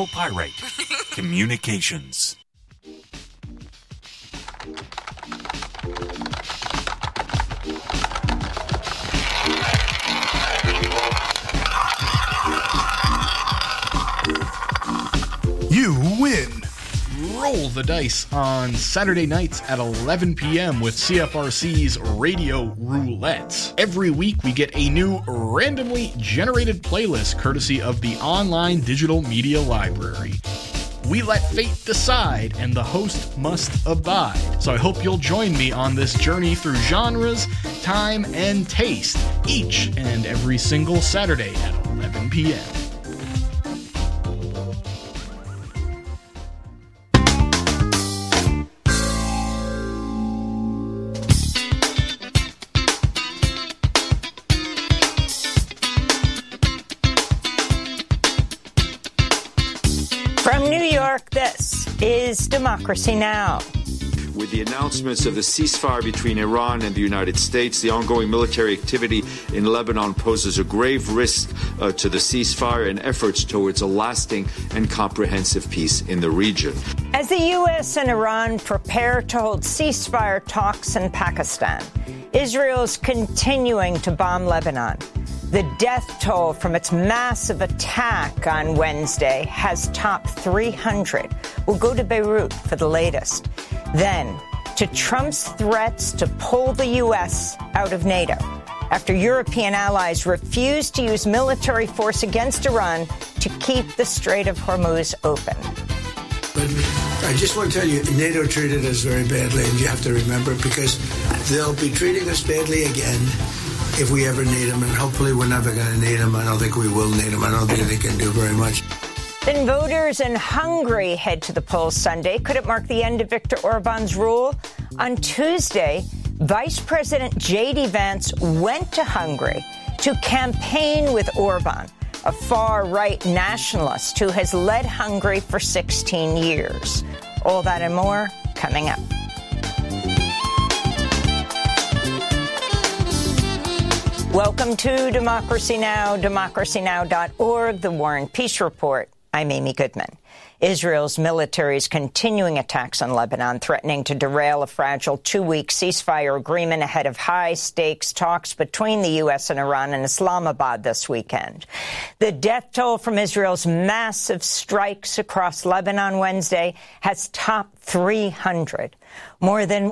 Pyrite Communications. You win. Roll the dice on Saturday nights at 11 p.m. with CFRC's Radio Roulette. Every week we get a new randomly generated playlist courtesy of the online digital media library. We let fate decide, and the host must abide. So I hope you'll join me on this journey through genres, time, and taste, each and every single Saturday at 11 p.m. From New York, this is Democracy Now! With the announcements of the ceasefire between Iran and the United States, the ongoing military activity in Lebanon poses a grave risk to the ceasefire and efforts towards a lasting and comprehensive peace in the region. As the U.S. and Iran prepare to hold ceasefire talks in Pakistan, Israel's continuing to bomb Lebanon. The death toll from its massive attack on Wednesday has topped 300. We'll go to Beirut for the latest. Then, to Trump's threats to pull the U.S. out of NATO, after European allies refused to use military force against Iran to keep the Strait of Hormuz open. But I just want to tell you, NATO treated us very badly, and you have to remember, because they'll be treating us badly again if we ever need them, and hopefully we're never going to need them. I don't think we will need them. I don't think they can do very much. Then voters in Hungary head to the polls Sunday. Could it mark the end of Viktor Orban's rule? On Tuesday, Vice President J.D. Vance went to Hungary to campaign with Orban, a far-right nationalist who has led Hungary for 16 years. All that and more coming up. Welcome to Democracy Now!, democracynow.org, the War and Peace Report. I'm Amy Goodman. Israel's military's continuing attacks on Lebanon, threatening to derail a fragile two-week ceasefire agreement ahead of high-stakes talks between the U.S. and Iran in Islamabad this weekend. The death toll from Israel's massive strikes across Lebanon Wednesday has topped 300. More than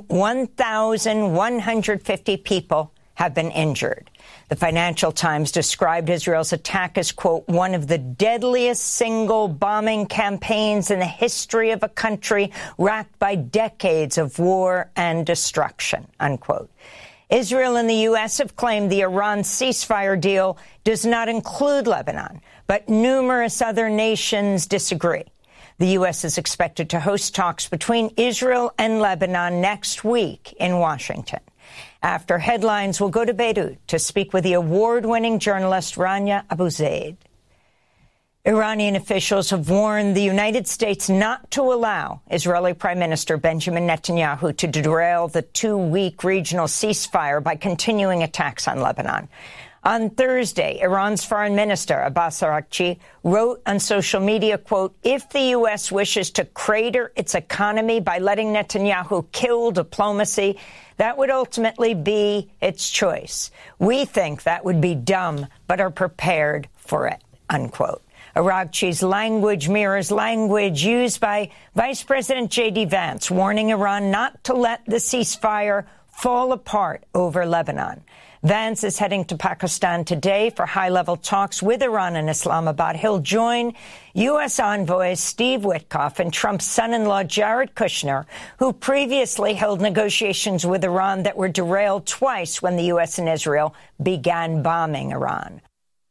1,150 people have been injured. The Financial Times described Israel's attack as, quote, one of the deadliest single bombing campaigns in the history of a country racked by decades of war and destruction, unquote. Israel and the U.S. have claimed the Iran ceasefire deal does not include Lebanon, but numerous other nations disagree. The U.S. is expected to host talks between Israel and Lebanon next week in Washington. After headlines, we'll go to Beirut to speak with the award-winning journalist Rania Abu Zaid. Iranian officials have warned the United States not to allow Israeli Prime Minister Benjamin Netanyahu to derail the two-week regional ceasefire by continuing attacks on Lebanon. On Thursday, Iran's Foreign Minister Abbas Araghchi wrote on social media, quote, if the U.S. wishes to crater its economy by letting Netanyahu kill diplomacy, that would ultimately be its choice. We think that would be dumb, but are prepared for it, unquote. Araghchi's language mirrors language used by Vice President J.D. Vance, warning Iran not to let the ceasefire fall apart over Lebanon. Vance is heading to Pakistan today for high-level talks with Iran in Islamabad. He'll join U.S. envoys Steve Witkoff and Trump's son-in-law Jared Kushner, who previously held negotiations with Iran that were derailed twice when the U.S. and Israel began bombing Iran.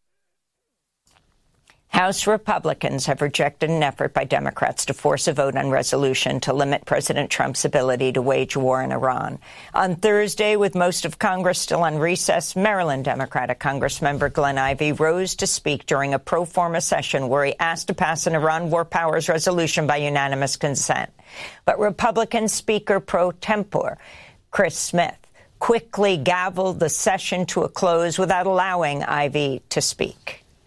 House Republicans have rejected an effort by Democrats to force a vote on resolution to limit President Trump's ability to wage war in Iran. On Thursday, with most of Congress still on recess, Maryland Democratic Congressmember Glenn Ivey rose to speak during a pro forma session where he asked to pass an Iran war powers resolution by unanimous consent. But Republican Speaker pro tempore Chris Smith quickly gavelled the session to a close without allowing Ivey to speak.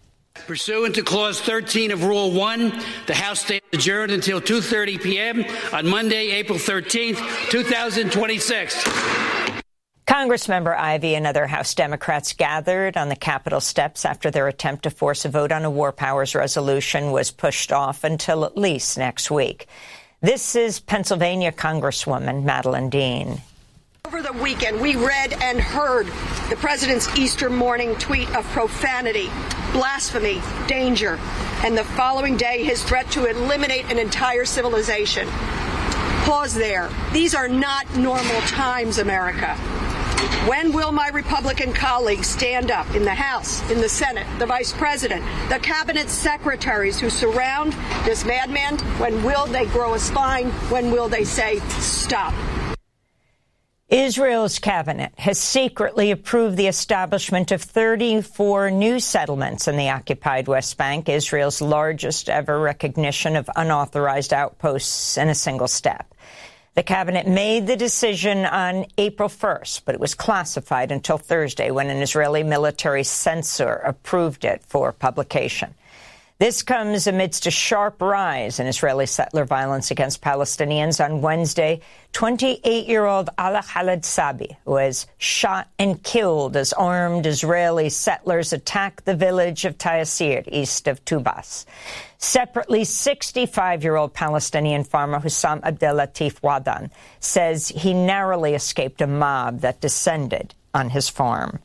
Pursuant to Clause 13 of Rule 1, the House stays adjourned until 2:30 p.m. on Monday, April 13th, 2026. Congressmember Ivey and other House Democrats gathered on the Capitol steps after their attempt to force a vote on a war powers resolution was pushed off until at least next week. This is Pennsylvania Congresswoman Madeleine Dean. Over the weekend, we read and heard the president's Easter morning tweet of profanity, blasphemy, danger, and the following day, his threat to eliminate an entire civilization. Pause there. These are not normal times, America. When will my Republican colleagues stand up in the House, in the Senate, the Vice President, the cabinet secretaries who surround this madman? When will they grow a spine? When will they say, stop? Israel's cabinet has secretly approved the establishment of 34 new settlements in the occupied West Bank, Israel's largest ever recognition of unauthorized outposts in a single step. The cabinet made the decision on April 1st, but it was classified until Thursday when an Israeli military censor approved it for publication. This comes amidst a sharp rise in Israeli settler violence against Palestinians. On Wednesday, 28-year-old Alaa Khaled Sabi was shot and killed as armed Israeli settlers attacked the village of Taysir, east of Tubas. Separately, 65-year-old Palestinian farmer Hussam Abdellatif Wadan says he narrowly escaped a mob that descended on his farm.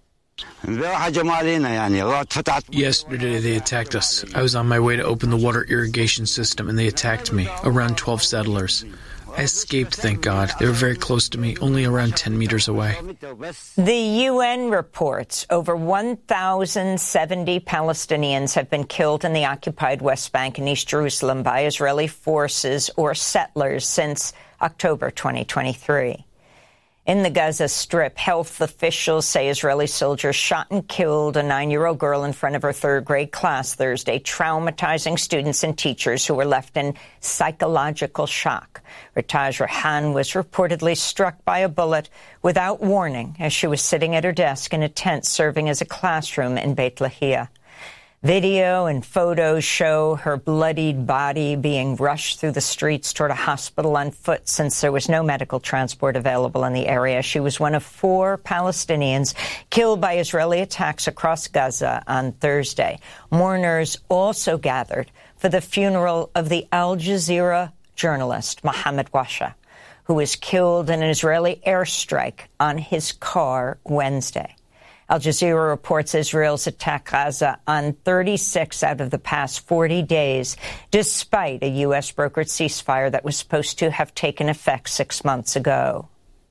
Yesterday they attacked us. I was on my way to open the water irrigation system and they attacked me, around 12 settlers. I escaped, thank God. They were very close to me, only around 10 meters away. The UN reports over 1,070 Palestinians have been killed in the occupied West Bank and East Jerusalem by Israeli forces or settlers since October 2023. In the Gaza Strip, health officials say Israeli soldiers shot and killed a 9-year-old girl in front of her third-grade class Thursday, traumatizing students and teachers who were left in psychological shock. Ritaj Rahan was reportedly struck by a bullet without warning as she was sitting at her desk in a tent serving as a classroom in Beit Lahia. Video and photos show her bloodied body being rushed through the streets toward a hospital on foot since there was no medical transport available in the area. She was one of 4 Palestinians killed by Israeli attacks across Gaza on Thursday. Mourners also gathered for the funeral of the Al Jazeera journalist Mohammed Washa, who was killed in an Israeli airstrike on his car Wednesday. Al Jazeera reports Israel's attacked Gaza on 36 out of the past 40 days, despite a U.S.-brokered ceasefire that was supposed to have taken effect 6 months ago.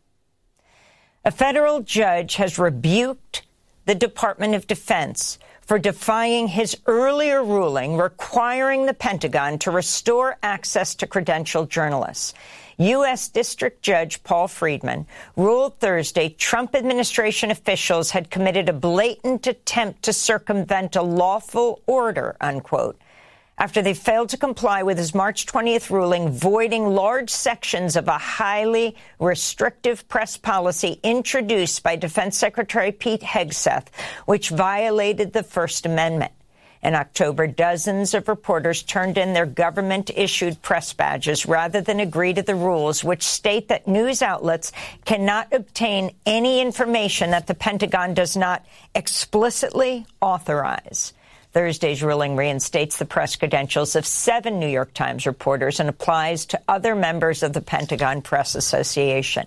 A federal judge has rebuked the Department of Defense for defying his earlier ruling requiring the Pentagon to restore access to credentialed journalists. U.S. District Judge Paul Friedman ruled Thursday Trump administration officials had committed a blatant attempt to circumvent a lawful order, unquote, after they failed to comply with his March 20th ruling voiding large sections of a highly restrictive press policy introduced by Defense Secretary Pete Hegseth, which violated the First Amendment. In October, dozens of reporters turned in their government-issued press badges rather than agree to the rules, which state that news outlets cannot obtain any information that the Pentagon does not explicitly authorize. Thursday's ruling reinstates the press credentials of 7 New York Times reporters and applies to other members of the Pentagon Press Association.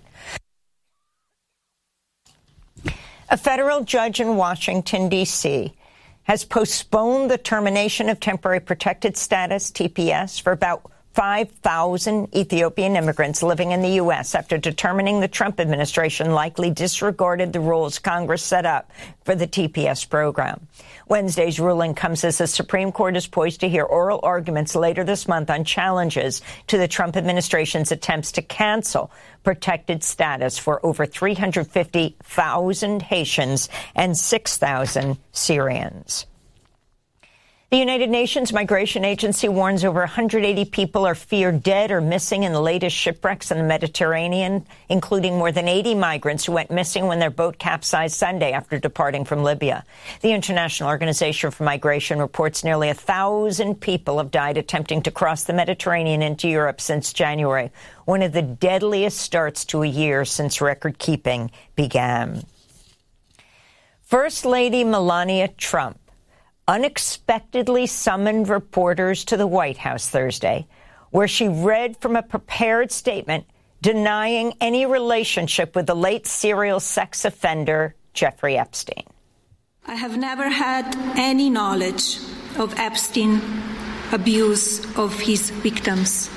A federal judge in Washington, D.C., has postponed the termination of temporary protected status, TPS, for about 5,000 Ethiopian immigrants living in the U.S. after determining the Trump administration likely disregarded the rules Congress set up for the TPS program. Wednesday's ruling comes as the Supreme Court is poised to hear oral arguments later this month on challenges to the Trump administration's attempts to cancel protected status for over 350,000 Haitians and 6,000 Syrians. The United Nations Migration Agency warns over 180 people are feared dead or missing in the latest shipwrecks in the Mediterranean, including more than 80 migrants who went missing when their boat capsized Sunday after departing from Libya. The International Organization for Migration reports nearly 1,000 people have died attempting to cross the Mediterranean into Europe since January, one of the deadliest starts to a year since record-keeping began. First Lady Melania Trump unexpectedly summoned reporters to the White House Thursday, where she read from a prepared statement denying any relationship with the late serial sex offender Jeffrey Epstein. I have never had any knowledge of Epstein abuse of his victims.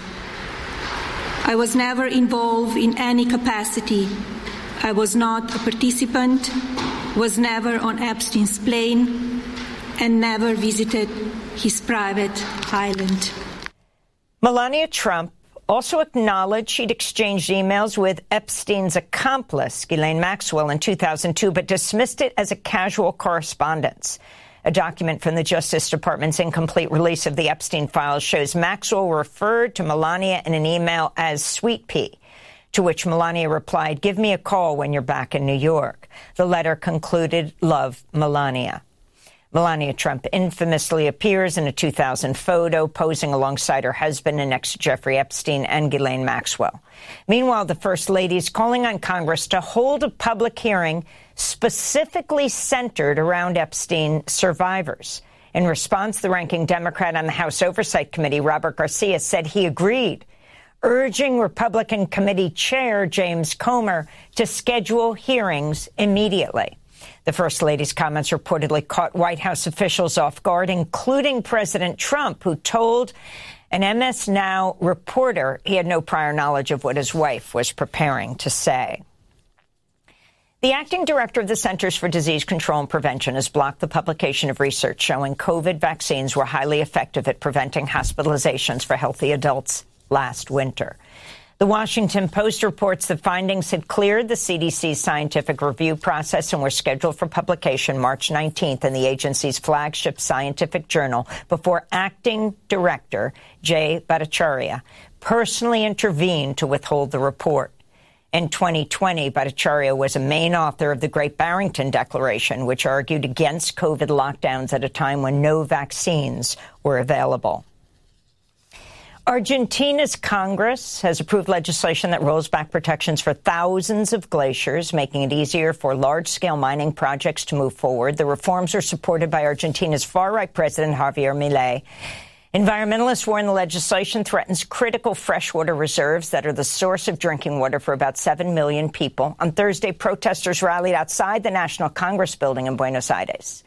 I was never involved in any capacity. I was not a participant, was never on Epstein's plane, and never visited his private island. Melania Trump also acknowledged she'd exchanged emails with Epstein's accomplice, Ghislaine Maxwell, in 2002, but dismissed it as a casual correspondence. A document from the Justice Department's incomplete release of the Epstein files shows Maxwell referred to Melania in an email as Sweet Pea, to which Melania replied, "Give me a call when you're back in New York." The letter concluded, "Love, Melania." Melania Trump infamously appears in a 2000 photo posing alongside her husband and next to Jeffrey Epstein and Ghislaine Maxwell. Meanwhile, the First Lady is calling on Congress to hold a public hearing specifically centered around Epstein survivors. In response, the ranking Democrat on the House Oversight Committee, Robert Garcia, said he agreed, urging Republican Committee Chair James Comer to schedule hearings immediately. The First Lady's comments reportedly caught White House officials off guard, including President Trump, who told an MS Now reporter he had no prior knowledge of what his wife was preparing to say. The acting director of the Centers for Disease Control and Prevention has blocked the publication of research showing COVID vaccines were highly effective at preventing hospitalizations for healthy adults last winter. The Washington Post reports the findings had cleared the CDC's scientific review process and were scheduled for publication March 19th in the agency's flagship scientific journal before acting director Jay Bhattacharya personally intervened to withhold the report. In 2020, Bhattacharya was a main author of the Great Barrington Declaration, which argued against COVID lockdowns at a time when no vaccines were available. Argentina's Congress has approved legislation that rolls back protections for thousands of glaciers, making it easier for large-scale mining projects to move forward. The reforms are supported by Argentina's far-right president, Javier Milei. Environmentalists warn the legislation threatens critical freshwater reserves that are the source of drinking water for about 7 million people. On Thursday, protesters rallied outside the National Congress building in Buenos Aires.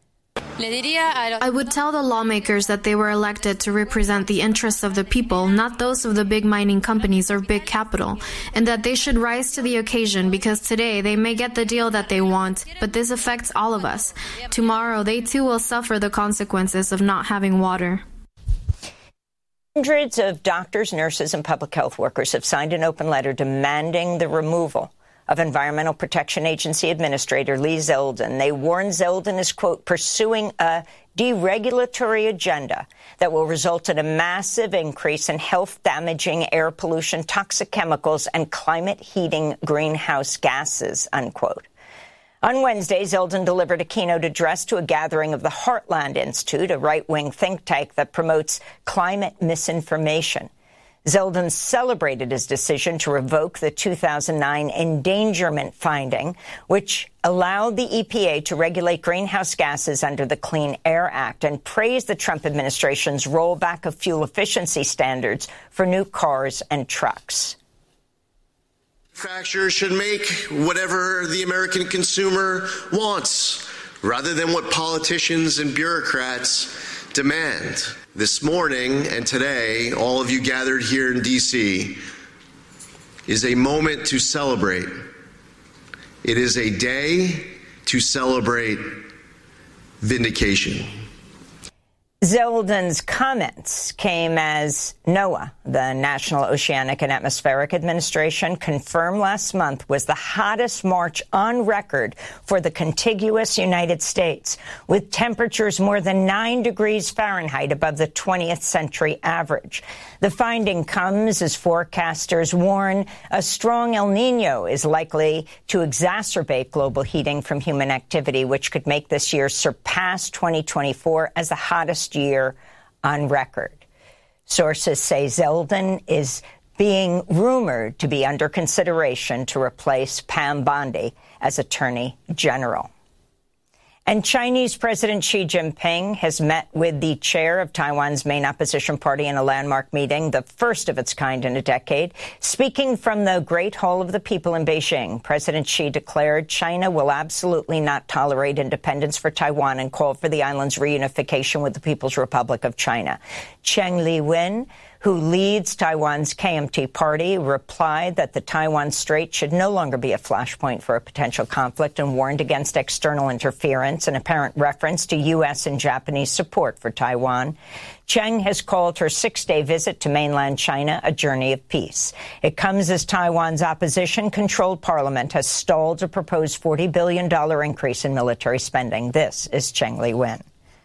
I would tell the lawmakers that they were elected to represent the interests of the people, not those of the big mining companies or big capital, and that they should rise to the occasion because today they may get the deal that they want, but this affects all of us. Tomorrow they too will suffer the consequences of not having water. Hundreds of doctors, nurses, and public health workers have signed an open letter demanding the removal of Environmental Protection Agency Administrator Lee Zeldin. They warn Zeldin is, quote, pursuing a deregulatory agenda that will result in a massive increase in health-damaging air pollution, toxic chemicals, and climate-heating greenhouse gases, unquote. On Wednesday, Zeldin delivered a keynote address to a gathering of the Heartland Institute, a right-wing think tank that promotes climate misinformation. Zeldin celebrated his decision to revoke the 2009 endangerment finding, which allowed the EPA to regulate greenhouse gases under the Clean Air Act, and praised the Trump administration's rollback of fuel efficiency standards for new cars and trucks. Manufacturers should make whatever the American consumer wants, rather than what politicians and bureaucrats demand. This morning and today, all of you gathered here in D.C., is a moment to celebrate. It is a day to celebrate vindication. Zeldin's comments came as NOAA, the National Oceanic and Atmospheric Administration, confirmed last month was the hottest March on record for the contiguous United States, with temperatures more than 9 degrees Fahrenheit above the 20th century average. The finding comes as forecasters warn a strong El Nino is likely to exacerbate global heating from human activity, which could make this year surpass 2024 as the hottest year on record. Sources say Zeldin is being rumored to be under consideration to replace Pam Bondi as Attorney General. And Chinese President Xi Jinping has met with the chair of Taiwan's main opposition party in a landmark meeting, the first of its kind in a decade. Speaking from the Great Hall of the People in Beijing, President Xi declared China will absolutely not tolerate independence for Taiwan and called for the island's reunification with the People's Republic of China. Cheng Li-wen, who leads Taiwan's KMT party, replied that the Taiwan Strait should no longer be a flashpoint for a potential conflict and warned against external interference, an apparent reference to U.S. and Japanese support for Taiwan. Cheng has called her 6-day visit to mainland China a journey of peace. It comes as Taiwan's opposition-controlled parliament has stalled a proposed $40 billion increase in military spending. This is Cheng Li-wen.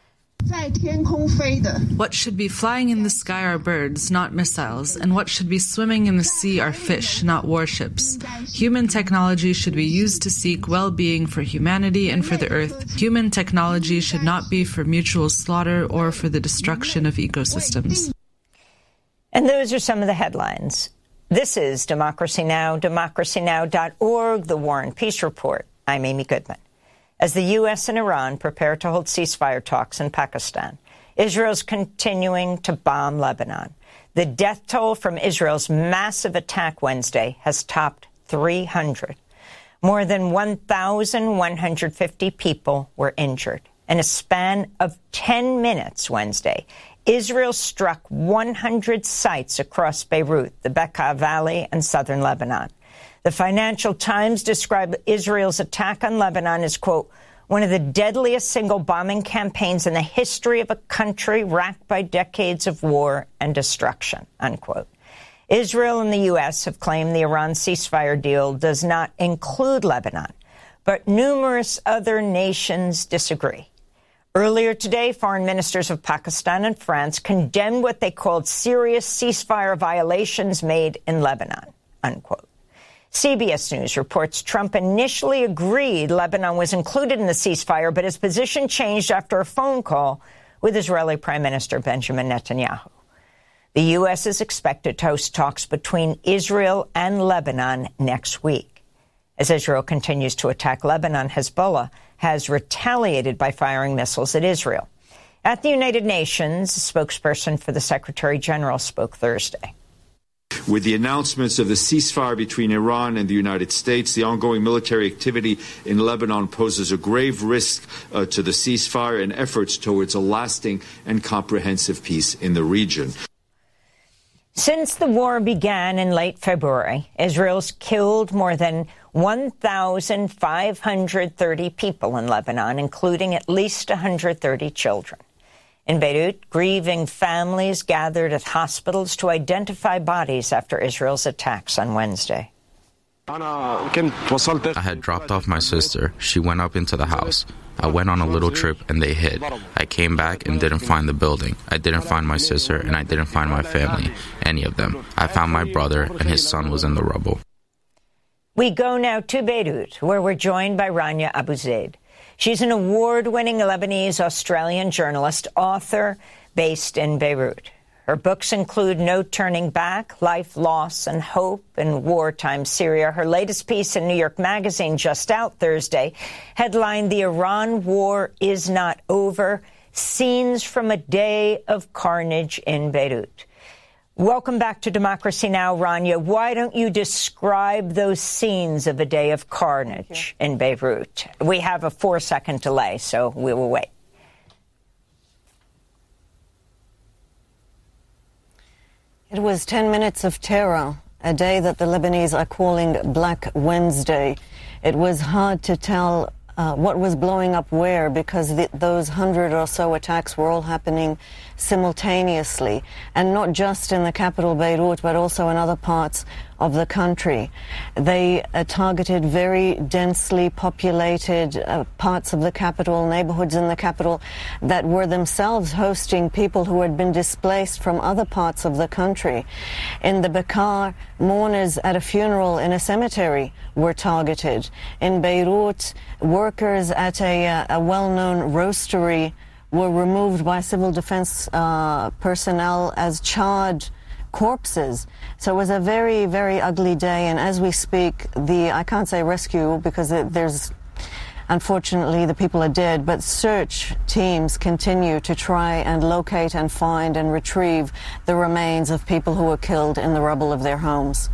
What should be flying in the sky are birds, not missiles, and what should be swimming in the sea are fish, not warships. Human technology should be used to seek well-being for humanity and for the earth. Human technology should not be for mutual slaughter or for the destruction of ecosystems. And those are some of the headlines. This is Democracy Now!, democracynow.org, The War and Peace Report. I'm Amy Goodman. As the U.S. and Iran prepare to hold ceasefire talks in Pakistan, Israel's continuing to bomb Lebanon. The death toll from Israel's massive attack Wednesday has topped 300. More than 1,150 people were injured. In a span of 10 minutes Wednesday, Israel struck 100 sites across Beirut, the Bekaa Valley, and southern Lebanon. The Financial Times described Israel's attack on Lebanon as, quote, one of the deadliest single bombing campaigns in the history of a country racked by decades of war and destruction, unquote. Israel and the U.S. have claimed the Iran ceasefire deal does not include Lebanon, but numerous other nations disagree. Earlier today, foreign ministers of Pakistan and France condemned what they called serious ceasefire violations made in Lebanon, unquote. CBS News reports Trump initially agreed Lebanon was included in the ceasefire, but his position changed after a phone call with Israeli Prime Minister Benjamin Netanyahu. The U.S. is expected to host talks between Israel and Lebanon next week. As Israel continues to attack Lebanon, Hezbollah has retaliated by firing missiles at Israel. At the United Nations, a spokesperson for the Secretary General spoke Thursday. With the announcements of the ceasefire between Iran and the United States, the ongoing military activity in Lebanon poses a grave risk to the ceasefire and efforts towards a lasting and comprehensive peace in the region. Since the war began in late February, Israel's killed more than 1,530 people in Lebanon, including at least 130 children. In Beirut, grieving families gathered at hospitals to identify bodies after Israel's attacks on Wednesday. I had dropped off my sister. She went up into the house. I went on a little trip and they hid. I came back and didn't find the building. I didn't find my sister and I didn't find my family, any of them. I found my brother and his son was in the rubble. We go now to Beirut, where we're joined by Rania Abu Zaid. She's an award-winning Lebanese-Australian journalist, author based in Beirut. Her books include No Turning Back, Life, Loss, and Hope in Wartime Syria. Her latest piece in New York Magazine, just out Thursday, headlined The Iran War Is Not Over, Scenes from a Day of Carnage in Beirut. Welcome back to Democracy Now!, Rania. Why don't you describe those scenes of a day of carnage in Beirut? We have a 4-second delay, so we will wait. It was 10 minutes of terror, a day that the Lebanese are calling Black Wednesday. It was hard to tell what was blowing up where, because those 100 or so attacks were all happening simultaneously, and not just in the capital Beirut, but also in other parts of the country. They targeted very densely populated parts of the capital, neighborhoods in the capital that were themselves hosting people who had been displaced from other parts of the country. In the Bekaa, mourners at a funeral in a cemetery were targeted. In Beirut, workers at a well-known roastery were removed by civil defense personnel as charred corpses. So it was a very, very ugly day, and as we speak, I can't say rescue because there's, unfortunately, the people are dead, but search teams continue to try and locate and find and retrieve the remains of people who were killed in the rubble of their homes.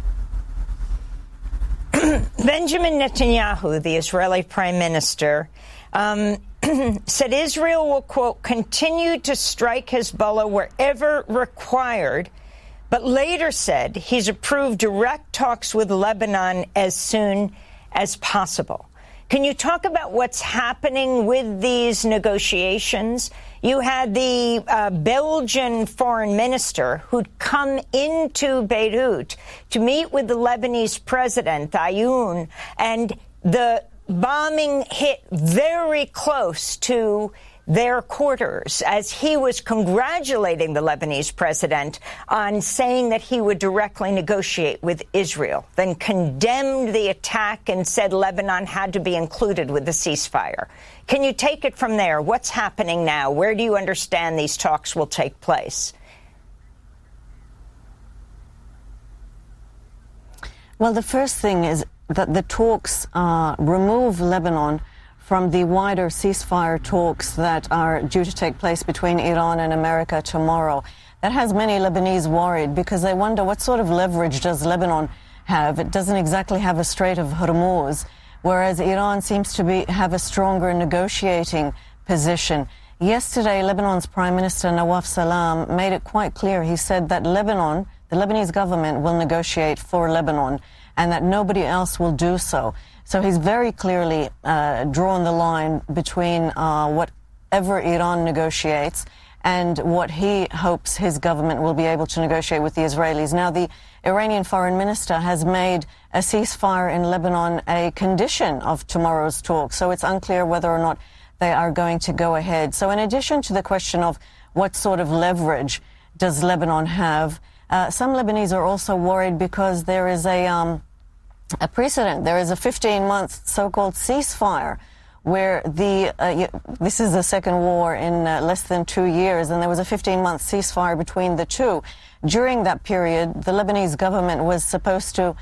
Benjamin Netanyahu, the Israeli prime minister, said Israel will, quote, continue to strike Hezbollah wherever required, but later said he's approved direct talks with Lebanon as soon as possible. Can you talk about what's happening with these negotiations? You had the Belgian foreign minister who'd come into Beirut to meet with the Lebanese president, Ayoun, and the bombing hit very close to their quarters as he was congratulating the Lebanese president on saying that he would directly negotiate with Israel, then condemned the attack and said Lebanon had to be included with the ceasefire. Can you take it from there? What's happening now? Where do you understand these talks will take place? Well, the first thing is that the talks remove Lebanon from the wider ceasefire talks that are due to take place between Iran and America tomorrow. That has many Lebanese worried because they wonder what sort of leverage does Lebanon have. It doesn't exactly have a Strait of Hormuz, whereas Iran seems to have a stronger negotiating position. Yesterday, Lebanon's Prime Minister Nawaf Salam made it quite clear. He said that Lebanon, the Lebanese government, will negotiate for Lebanon and that nobody else will do so. So he's very clearly drawn the line between whatever Iran negotiates and what he hopes his government will be able to negotiate with the Israelis. Now, the Iranian foreign minister has made a ceasefire in Lebanon a condition of tomorrow's talks, so it's unclear whether or not they are going to go ahead. So in addition to the question of what sort of leverage does Lebanon have, some Lebanese are also worried because there is a precedent. There is a 15-month so-called ceasefire where this is the second war in less than 2 years, and there was a 15-month ceasefire between the two. During that period, the Lebanese government was supposed to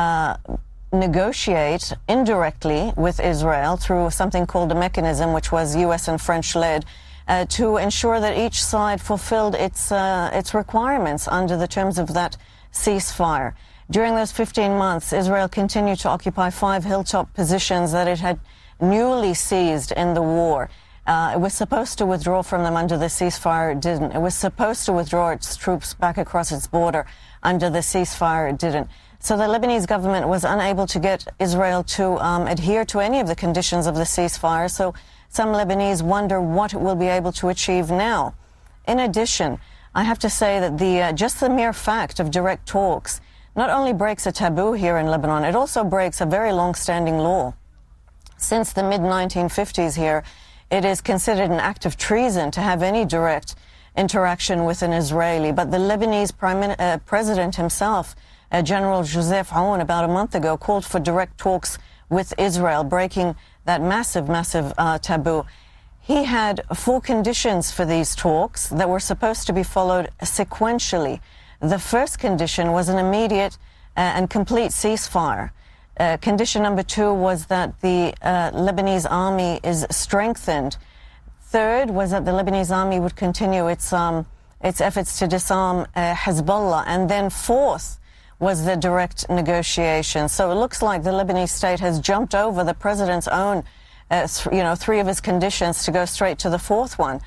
negotiate indirectly with Israel through something called a mechanism, which was U.S. and French-led, to ensure that each side fulfilled its requirements under the terms of that ceasefire. During those 15 months, Israel continued to occupy 5 hilltop positions that it had newly seized in the war. It was supposed to withdraw from them under the ceasefire, it didn't. It was supposed to withdraw its troops back across its border under the ceasefire, it didn't. So the Lebanese government was unable to get Israel to adhere to any of the conditions of the ceasefire, so some Lebanese wonder what it will be able to achieve now. In addition, I have to say that just the mere fact of direct talks not only breaks a taboo here in Lebanon, it also breaks a very long-standing law. Since the mid-1950s here, it is considered an act of treason to have any direct interaction with an Israeli. But the Lebanese president himself, General Joseph Aoun, about a month ago, called for direct talks with Israel, breaking that massive taboo. He had 4 conditions for these talks that were supposed to be followed sequentially. The first condition was an immediate and complete ceasefire. Condition number 2 was that the Lebanese army is strengthened. Third was that the Lebanese army would continue its efforts to disarm Hezbollah. And then fourth was the direct negotiation. So it looks like the Lebanese state has jumped over the president's own, 3 of his conditions to go straight to the fourth one.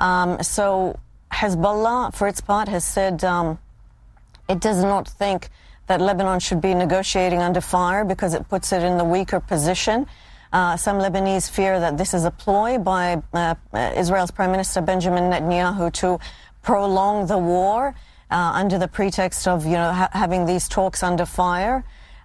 So Hezbollah, for its part, has said it does not think that Lebanon should be negotiating under fire because it puts it in the weaker position. Some Lebanese fear that this is a ploy by Israel's Prime Minister Benjamin Netanyahu to prolong the war under the pretext of, having these talks under fire.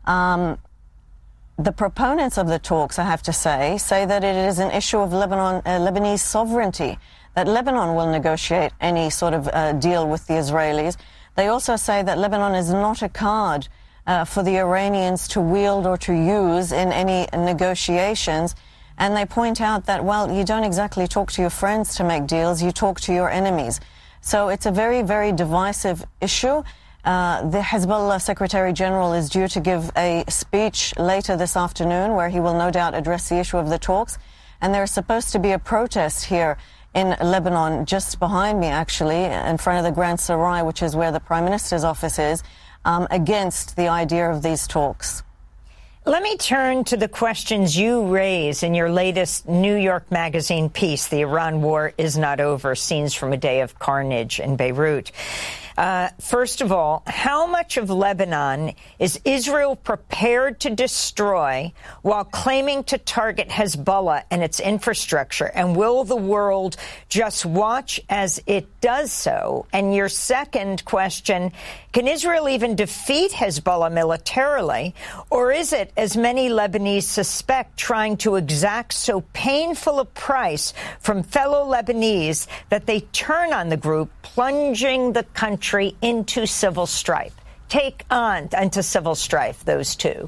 The proponents of the talks, I have to say that it is an issue of Lebanese sovereignty, that Lebanon will negotiate any sort of deal with the Israelis. They also say that Lebanon is not a card for the Iranians to wield or to use in any negotiations. And they point out that, well, you don't exactly talk to your friends to make deals, you talk to your enemies. So it's a very, very divisive issue. The Hezbollah Secretary General is due to give a speech later this afternoon where he will no doubt address the issue of the talks. And there's supposed to be a protest here in Lebanon, just behind me, actually, in front of the Grand Sarai, which is where the Prime Minister's office is, against the idea of these talks. Let me turn to the questions you raise in your latest New York Magazine piece, The Iran War is Not Over, Scenes from a Day of Carnage in Beirut. First of all, how much of Lebanon is Israel prepared to destroy while claiming to target Hezbollah and its infrastructure? And will the world just watch as it does so? And your second question, can Israel even defeat Hezbollah militarily? Or is it, as many Lebanese suspect, trying to exact so painful a price from fellow Lebanese that they turn on the group, plunging the country into civil strife? Take on into civil strife, those two.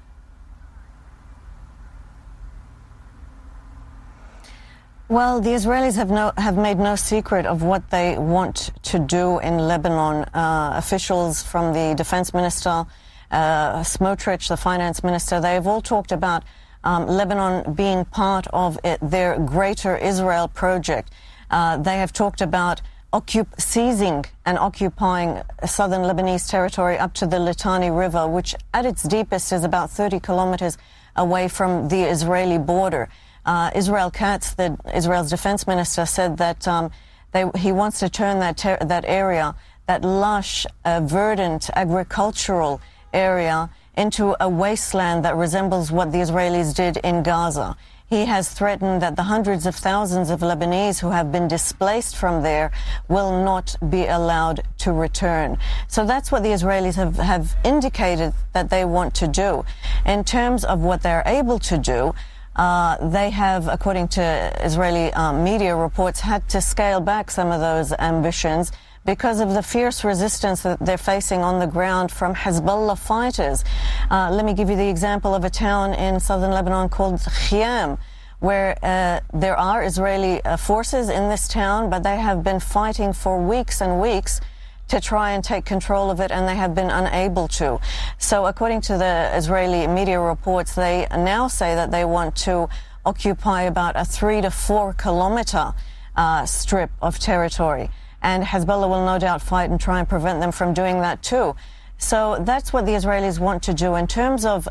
Well, the Israelis have made no secret of what they want to do in Lebanon. Officials from the defense minister, Smotrich, the finance minister, they've all talked about Lebanon being part of their Greater Israel project. They have talked about seizing and occupying southern Lebanese territory up to the Litani River, which at its deepest is about 30 kilometers away from the Israeli border. Israel Katz, Israel's defense minister, said that he wants to turn that area, that lush, verdant, agricultural area, into a wasteland that resembles what the Israelis did in Gaza. He has threatened that the hundreds of thousands of Lebanese who have been displaced from there will not be allowed to return. So that's what the Israelis have indicated that they want to do. In terms of what they're able to do, they have, according to Israeli media reports, had to scale back some of those ambitions because of the fierce resistance that they're facing on the ground from Hezbollah fighters. Let me give you the example of a town in southern Lebanon called Khiam, where there are Israeli forces in this town, but they have been fighting for weeks and weeks to try and take control of it, and they have been unable to. So according to the Israeli media reports, they now say that they want to occupy about a 3 to 4 kilometer strip of territory. And Hezbollah will no doubt fight and try and prevent them from doing that too. So that's what the Israelis want to do. In terms of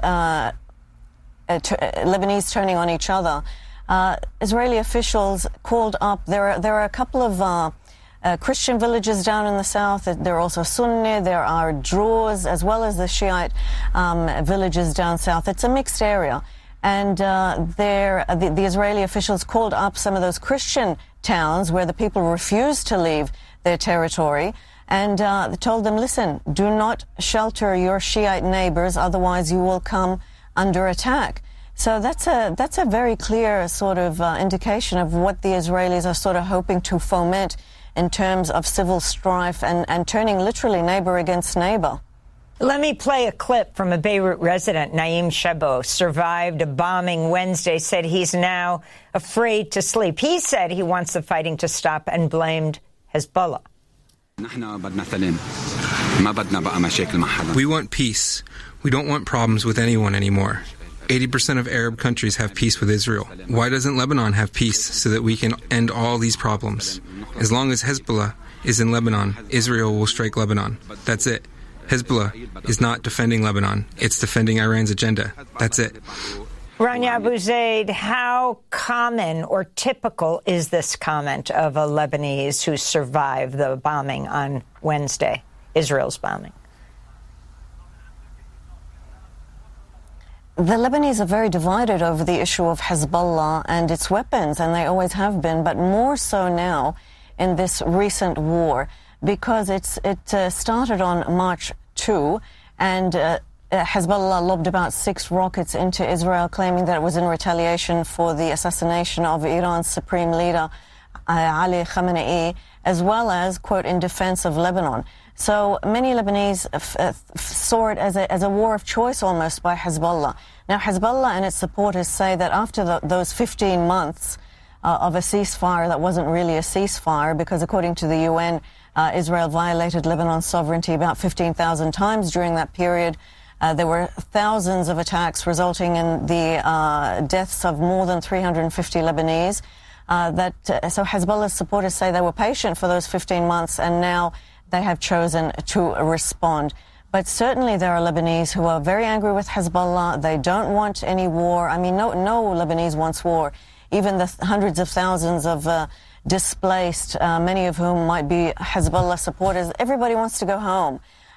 Lebanese turning on each other, Israeli officials called up, there are a couple of Christian villages down in the south. There are also Sunni, there are Druze, as well as the Shiite villages down south. It's a mixed area. And the Israeli officials called up some of those Christian towns where the people refused to leave their territory and told them, listen, do not shelter your Shiite neighbors, otherwise you will come under attack. So that's a very clear sort of indication of what the Israelis are sort of hoping to foment in terms of civil strife and turning literally neighbor against neighbor. Let me play a clip from a Beirut resident, Naim Shebo, survived a bombing Wednesday, said he's now afraid to sleep. He said he wants the fighting to stop and blamed Hezbollah. We want peace. We don't want problems with anyone anymore. 80% of Arab countries have peace with Israel. Why doesn't Lebanon have peace so that we can end all these problems? As long as Hezbollah is in Lebanon, Israel will strike Lebanon. That's it. Hezbollah is not defending Lebanon. It's defending Iran's agenda. That's it. Rania Abu Zaid, how common or typical is this comment of a Lebanese who survived the bombing on Wednesday, Israel's bombing? The Lebanese are very divided over the issue of Hezbollah and its weapons, and they always have been, but more so now in this recent war, because it started on March 2, and Hezbollah lobbed about 6 rockets into Israel, claiming that it was in retaliation for the assassination of Iran's supreme leader, Ali Khamenei, as well as, quote, in defense of Lebanon. So many Lebanese saw it as a war of choice almost by Hezbollah. Now, Hezbollah and its supporters say that after those 15 months of a ceasefire that wasn't really a ceasefire, because according to the UN, Israel violated Lebanon's sovereignty about 15,000 times during that period. There were thousands of attacks resulting in the deaths of more than 350 Lebanese. So Hezbollah's supporters say they were patient for those 15 months, and now they have chosen to respond. But certainly there are Lebanese who are very angry with Hezbollah. They don't want any war. I mean, no Lebanese wants war. Even the hundreds of thousands of displaced, many of whom might be Hezbollah supporters, everybody wants to go home.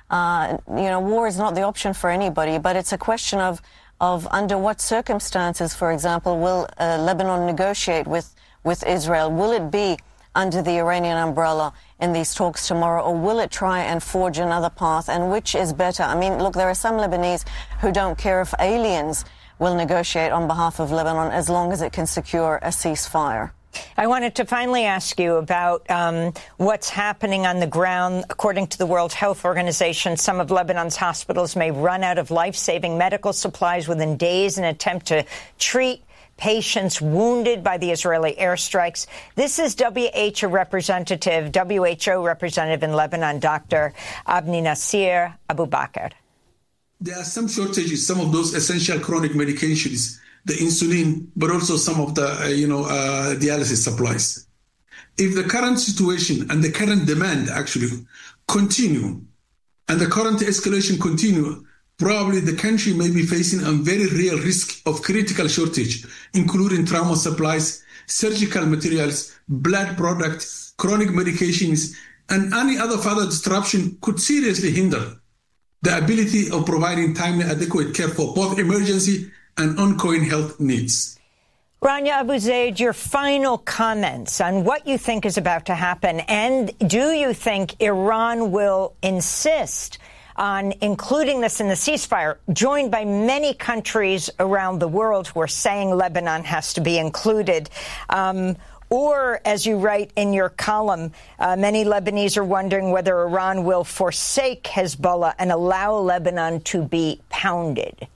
War is not the option for anybody, but it's a question of under what circumstances, for example, will Lebanon negotiate with Israel? Will it be under the Iranian umbrella in these talks tomorrow, or will it try and forge another path? And which is better? I mean, look, there are some Lebanese who don't care if aliens will negotiate on behalf of Lebanon as long as it can secure a ceasefire. I wanted to finally ask you about what's happening on the ground. According to the World Health Organization, some of Lebanon's hospitals may run out of life-saving medical supplies within days in an attempt to treat patients wounded by the Israeli airstrikes. This is WHO representative in Lebanon, Dr. Abni Nasir Abu Bakr. There are some shortages, some of those essential chronic medications, the insulin, but also some of the, dialysis supplies. If the current situation and the current demand actually continue, and the current escalation continue, probably the country may be facing a very real risk of critical shortage, including trauma supplies, surgical materials, blood products, chronic medications, and any other further disruption could seriously hinder the ability of providing timely, adequate care for both emergency and ongoing health needs. Rania Abu Zaid, your final comments on what you think is about to happen, and do you think Iran will insist on including this in the ceasefire, joined by many countries around the world who are saying Lebanon has to be included? Or, as you write in your column, many Lebanese are wondering whether Iran will forsake Hezbollah and allow Lebanon to be pounded.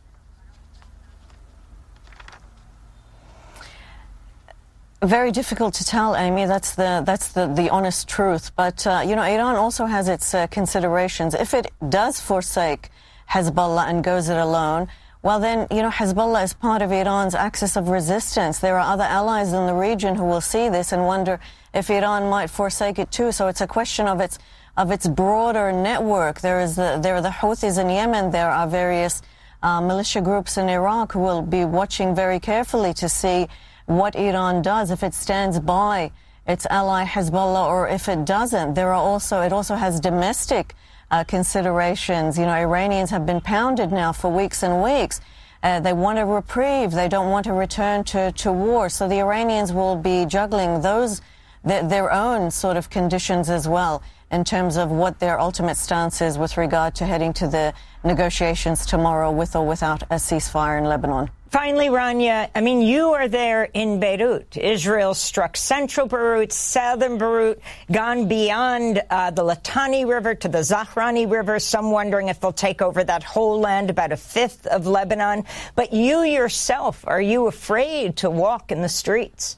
Very difficult to tell, Amy. That's the honest truth. But Iran also has its considerations. If it does forsake Hezbollah and goes it alone, well then, Hezbollah is part of Iran's axis of resistance. There are other allies in the region who will see this and wonder if Iran might forsake it too. So it's a question of its broader network. There are the Houthis in Yemen. There are various militia groups in Iraq who will be watching very carefully to see what Iran does, if it stands by its ally Hezbollah or if it doesn't. It also has domestic considerations. Iranians have been pounded now for weeks and weeks. They want a reprieve. They don't want to return to war. So the Iranians will be juggling their own sort of conditions as well in terms of what their ultimate stance is with regard to heading to the negotiations tomorrow with or without a ceasefire in Lebanon. Finally, Rania, you are there in Beirut. Israel struck central Beirut, southern Beirut, gone beyond the Litani River to the Zahrani River, some wondering if they'll take over that whole land, about a fifth of Lebanon. But you yourself, are you afraid to walk in the streets?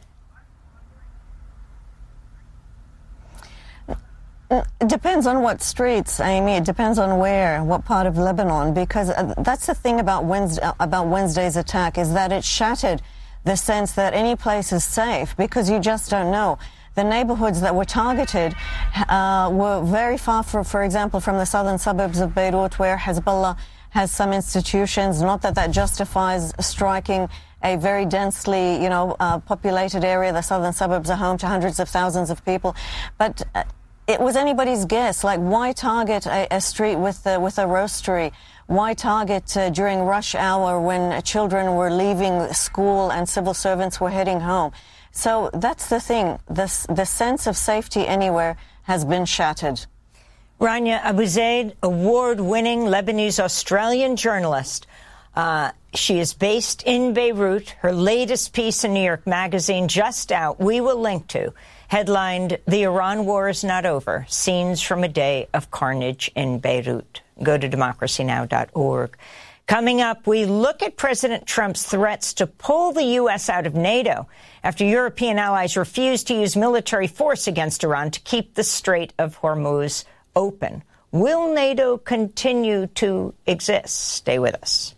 It depends on what streets, Amy. It depends on where, what part of Lebanon, because that's the thing about Wednesday's attack, is that it shattered the sense that any place is safe, because you just don't know. The neighborhoods that were targeted were very far, for example, from the southern suburbs of Beirut, where Hezbollah has some institutions. Not that justifies striking a very densely, populated area. The southern suburbs are home to hundreds of thousands of people. But it was anybody's guess. Like, why target a street with a roastery? Why target during rush hour when children were leaving school and civil servants were heading home? So that's the thing. The sense of safety anywhere has been shattered. Rania Abuzaid, award-winning Lebanese-Australian journalist. She is based in Beirut. Her latest piece in New York Magazine, just out, we will link to, headlined, "The Iran War is Not Over, Scenes from a Day of Carnage in Beirut." Go to democracynow.org. Coming up, we look at President Trump's threats to pull the U.S. out of NATO after European allies refused to use military force against Iran to keep the Strait of Hormuz open. Will NATO continue to exist? Stay with us.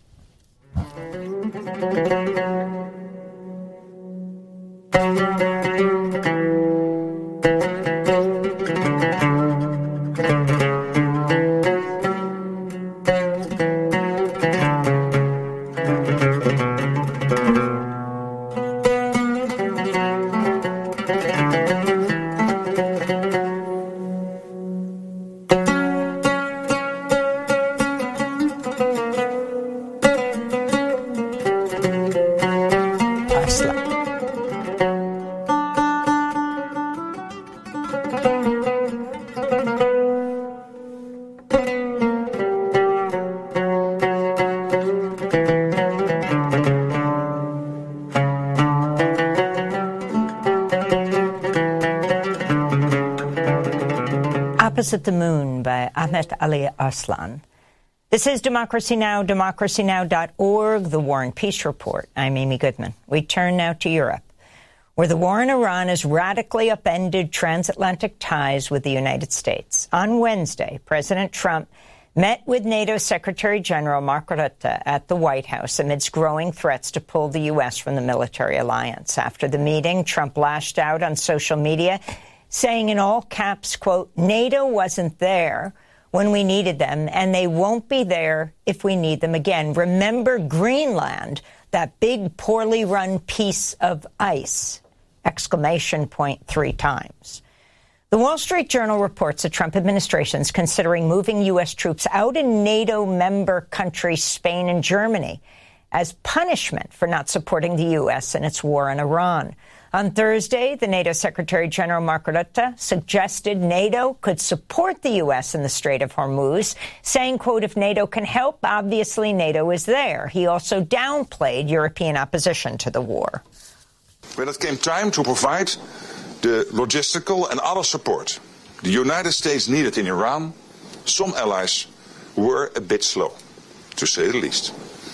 Opposite the Moon by Ahmed Ali Arslan. This is Democracy Now!, democracynow.org, the War and Peace Report. I'm Amy Goodman. We turn now to Europe, where the war in Iran has radically upended transatlantic ties with the United States. On Wednesday, President Trump met with NATO Secretary General Mark Rutte at the White House amidst growing threats to pull the U.S. from the military alliance. After the meeting, Trump lashed out on social media, saying in all caps, quote, "NATO wasn't there when we needed them, and they won't be there if we need them again. Remember Greenland, that big, poorly run piece of ice!" Exclamation point 3 times. The Wall Street Journal reports the Trump administration is considering moving U.S. troops out in NATO member countries Spain and Germany as punishment for not supporting the U.S. in its war on Iran. On Thursday, the NATO Secretary General Mark Rutte suggested NATO could support the U.S. in the Strait of Hormuz, saying, quote, "If NATO can help, obviously NATO is there." He also downplayed European opposition to the war. When it came time to provide the logistical and other support the United States needed in Iran, some allies were a bit slow, to say the least.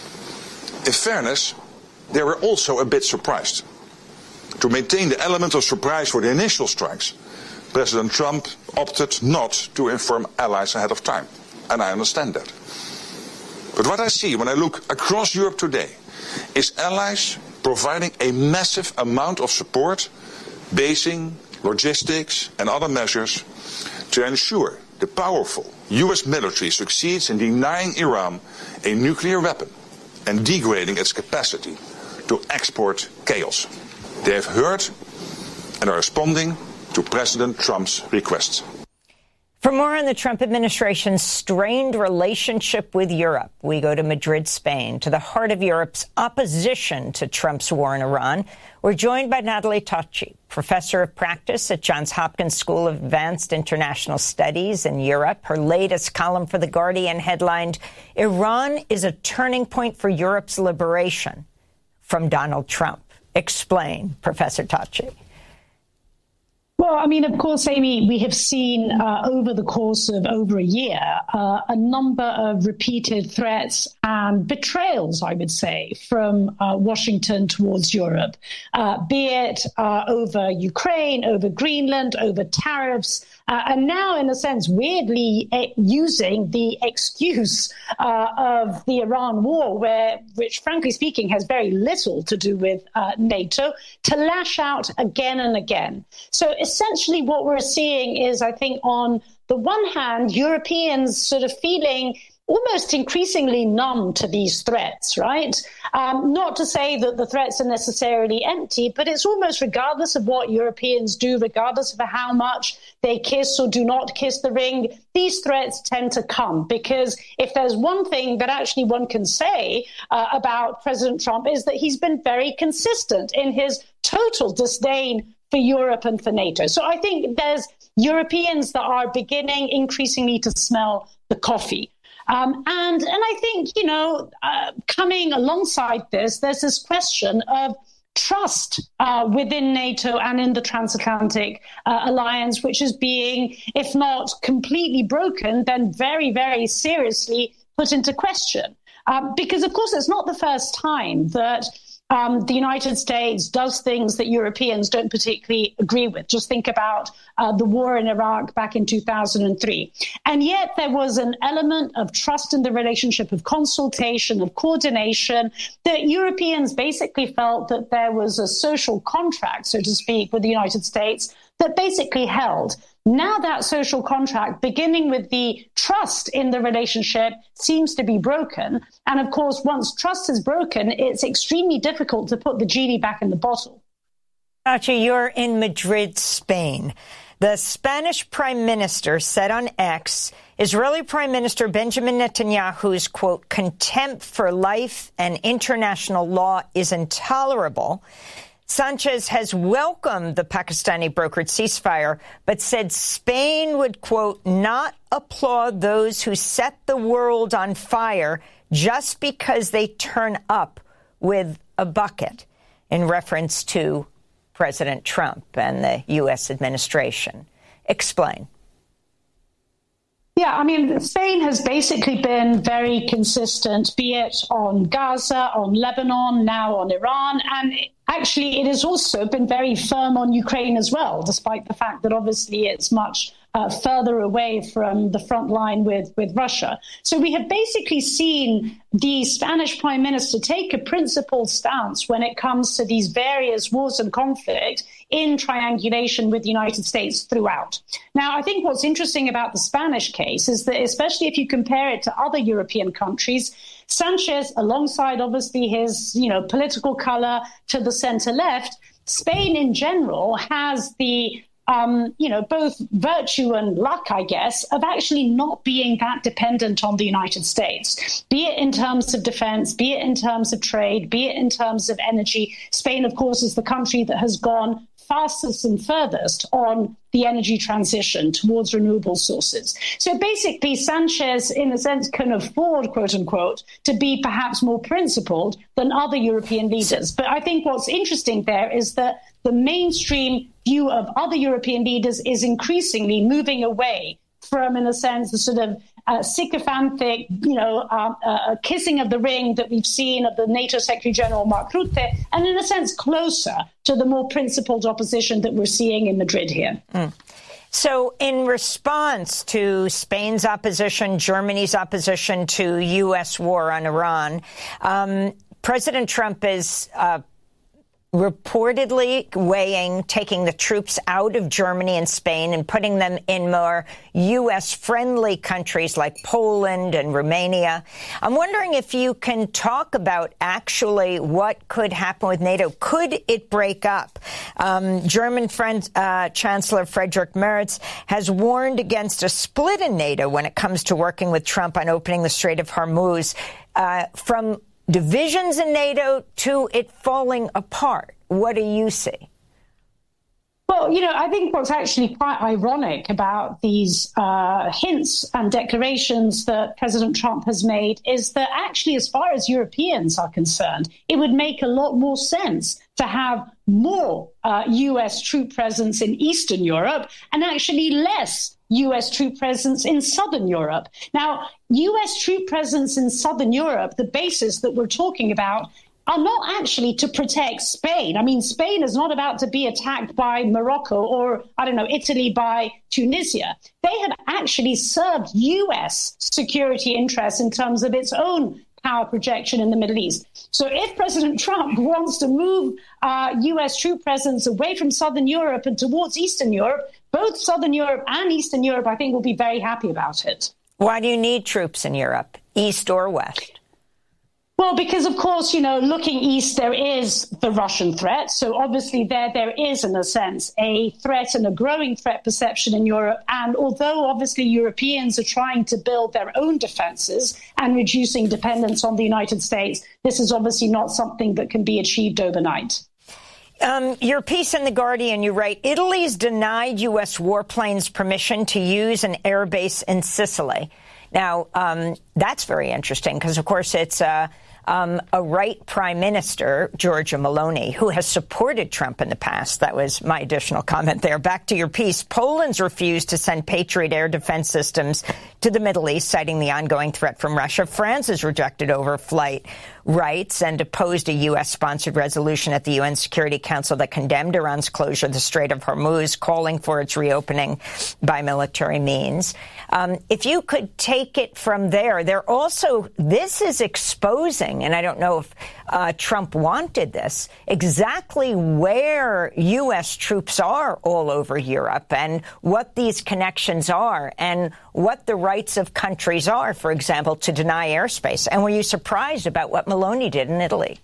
In fairness, they were also a bit surprised. To maintain the element of surprise for the initial strikes, President Trump opted not to inform allies ahead of time, and I understand that. But what I see when I look across Europe today is allies providing a massive amount of support, basing, logistics and other measures to ensure the powerful US military succeeds in denying Iran a nuclear weapon and degrading its capacity to export chaos. They have heard and are responding to President Trump's requests. For more on the Trump administration's strained relationship with Europe, we go to Madrid, Spain, to the heart of Europe's opposition to Trump's war in Iran. We're joined by Natalie Tocci, professor of practice at Johns Hopkins School of Advanced International Studies in Europe. Her latest column for The Guardian headlined, "Iran is a turning point for Europe's liberation from Donald Trump." Explain, Professor Tocci. Well, I mean, of course, Amy, we have seen over the course of over a year a number of repeated threats and betrayals, I would say, from Washington towards Europe, be it over Ukraine, over Greenland, over tariffs, and now, in a sense, weirdly using the excuse of the Iran war, which, frankly speaking, has very little to do with NATO, to lash out again and again. So essentially what we're seeing is, I think, on the one hand, Europeans sort of feeling almost increasingly numb to these threats, right? Not to say that the threats are necessarily empty, but it's almost regardless of what Europeans do, regardless of how much they kiss or do not kiss the ring, these threats tend to come. Because if there's one thing that actually one can say about President Trump is that he's been very consistent in his total disdain for Europe and for NATO. So I think there's Europeans that are beginning increasingly to smell the coffee. And I think, coming alongside this, there's this question of trust within NATO and in the transatlantic alliance, which is being, if not completely broken, then very, very seriously put into question. Because, of course, it's not the first time that the United States does things that Europeans don't particularly agree with. Just think about the war in Iraq back in 2003. And yet there was an element of trust in the relationship, of consultation, of coordination, that Europeans basically felt that there was a social contract, so to speak, with the United States that basically held. Now that social contract, beginning with the trust in the relationship, seems to be broken. And of course, once trust is broken, it's extremely difficult to put the genie back in the bottle. Sacha, you're in Madrid, Spain. The Spanish prime minister said on X, Israeli Prime Minister Benjamin Netanyahu's, quote, contempt for life and international law is intolerable. Sanchez has welcomed the Pakistani brokered ceasefire, but said Spain would, quote, not applaud those who set the world on fire just because they turn up with a bucket, in reference to President Trump and the U.S. administration. Explain. Yeah, I mean, Spain has basically been very consistent, be it on Gaza, on Lebanon, now on Iran, and actually it has also been very firm on Ukraine as well, despite the fact that obviously it's much further away from the front line with Russia. So we have basically seen the Spanish prime minister take a principled stance when it comes to these various wars and conflict in triangulation with the United States throughout. Now, I think what's interesting about the Spanish case is that, especially if you compare it to other European countries, Sanchez, alongside obviously his, political color to the center left, Spain in general has the both virtue and luck, I guess, of actually not being that dependent on the United States, be it in terms of defense, be it in terms of trade, be it in terms of energy. Spain, of course, is the country that has gone fastest and furthest on the energy transition towards renewable sources. So basically, Sanchez, in a sense, can afford, quote unquote, to be perhaps more principled than other European leaders. But I think what's interesting there is that the mainstream view of other European leaders is increasingly moving away from, in a sense, the sort of sycophantic, kissing of the ring that we've seen of the NATO Secretary General Mark Rutte, and in a sense closer to the more principled opposition that we're seeing in Madrid here. So in response to Spain's opposition, Germany's opposition to U.S. war on Iran, President Trump is reportedly weighing taking the troops out of Germany and Spain and putting them in more U.S.-friendly countries like Poland and Romania. I'm wondering if you can talk about actually what could happen with NATO. Could it break up? German Chancellor Friedrich Merz has warned against a split in NATO when it comes to working with Trump on opening the Strait of Hormuz, from divisions in NATO to it falling apart. What do you see? Well, I think what's actually quite ironic about these hints and declarations that President Trump has made is that actually, as far as Europeans are concerned, it would make a lot more sense to have more U.S. troop presence in Eastern Europe and actually less U.S. troop presence in Southern Europe. Now, U.S. troop presence in Southern Europe, the basis that we're talking about, are not actually to protect Spain. I mean, Spain is not about to be attacked by Morocco or, Italy by Tunisia. They have actually served U.S. security interests in terms of its own power projection in the Middle East. So if President Trump wants to move U.S. troop presence away from Southern Europe and towards Eastern Europe, both Southern Europe and Eastern Europe, I think, will be very happy about it. Why do you need troops in Europe, east or west? Well, because, of course, looking east, there is the Russian threat. So obviously there is, in a sense, a threat and a growing threat perception in Europe. And although obviously Europeans are trying to build their own defenses and reducing dependence on the United States, this is obviously not something that can be achieved overnight. Your piece in The Guardian, you write, Italy's denied U.S. warplanes permission to use an airbase in Sicily. Now, that's very interesting because, of course, it's a right prime minister, Giorgia Meloni, who has supported Trump in the past. That was my additional comment there. Back to your piece. Poland's refused to send Patriot air defense systems to the Middle East, citing the ongoing threat from Russia. France has rejected overflight rights and opposed a U.S.-sponsored resolution at the UN Security Council that condemned Iran's closure of the Strait of Hormuz, calling for its reopening by military means. If you could take it from there, this is exposing, and I don't know if Trump wanted this, exactly where U.S. troops are all over Europe and what these connections are and what the rights of countries are, for example, to deny airspace. And were you surprised about what Meloni did in Italy?